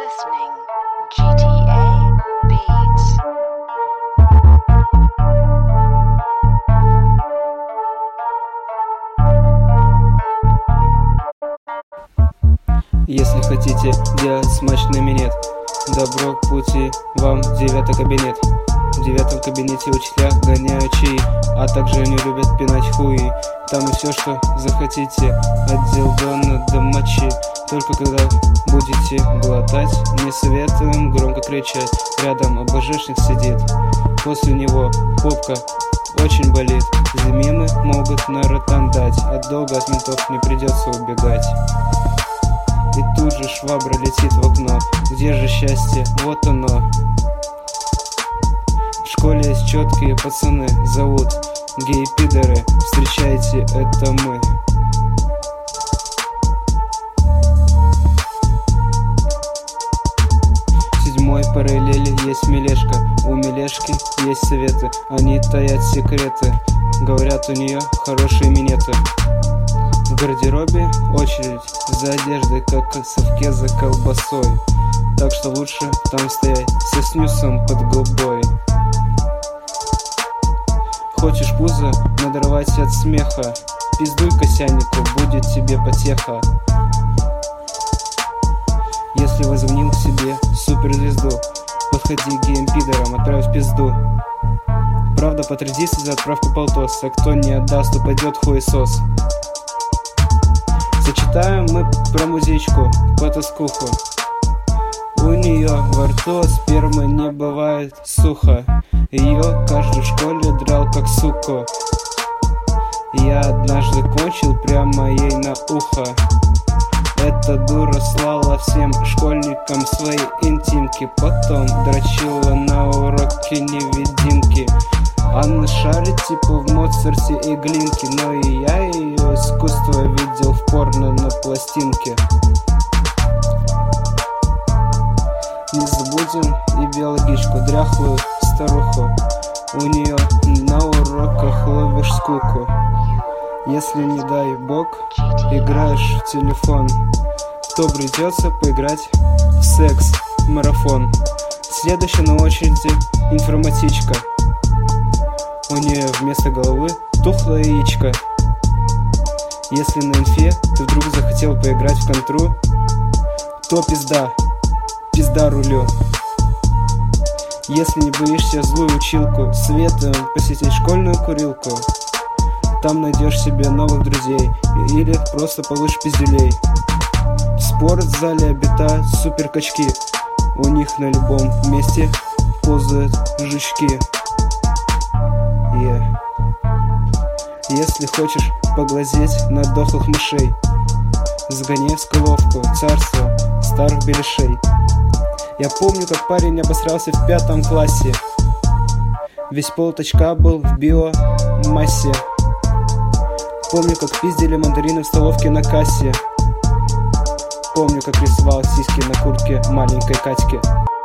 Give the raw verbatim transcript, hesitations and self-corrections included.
listening G T A Beats. Если хотите делать смачный минет, добро к пути вам в девятый кабинет. В девятом кабинете учителя гоняют чаи, а также они любят пинать хуи. Там и все, что захотите, от дилдона до мочи. Только когда будете глотать, не советуем громко кричать. Рядом АБЖшник сидит, после него попка очень болит. Мимы могут на ротан дать, а долго от ментов не придется убегать. И тут же швабра летит в окно. Где же счастье? Вот оно. В школе есть четкие пацаны, зовут гей-пидоры. Встречайте, это мы. В седьмой параллели есть Мелешка. У Мелешки есть советы, они таят секреты. Говорят, у нее хорошие минеты. В гардеробе очередь за одеждой, как в совке за колбасой. Так что лучше там стоять со снюсом под губой. Хочешь пузо надорвать от смеха? Пиздуй косянику, будет тебе потеха. Если возомнил к себе суперзвезду, подходи к геймпидерам, отправь в пизду. Правда, по традиции за отправку полтос, а кто не отдаст, упадет хуесос. Зачитаем мы про музичку, потаскуху. У нее во рту спермы не бывает сухо. Ее каждый в школе драл как суку. Я однажды кончил прямо ей на ухо. Эта дура слала всем школьникам свои интимки. Потом дрочила на уроке невидимки. Анна шарит типа в Моцарте и Глинке, но и я ее искусство видел в порно на пластинке. Не забудем и биологичку, дряхлую старуху. У нее на уроках ловишь скуку. Если, не дай бог, играешь в телефон, то придется поиграть в секс-марафон. Следующая на очереди информатичка. У нее вместо головы тухлое яичко. Если на инфе ты вдруг захотел поиграть в контру, то пизда, пизда рулю. Если не боишься злую училку, советуем посетить школьную курилку. Там найдешь себе новых друзей или просто получишь пиздюлей. В спортзале обитают суперкачки. У них на любом месте ползают жучки. Yeah. Если хочешь поглазеть на дохлых мышей, сгони в Скаловку, царство старых беляшей. Я помню, как парень обосрался в пятом классе. Весь полточка был в биомассе. Помню, как пиздили мандарины в столовке на кассе. Помню, как рисовал сиськи на куртке маленькой Катьки.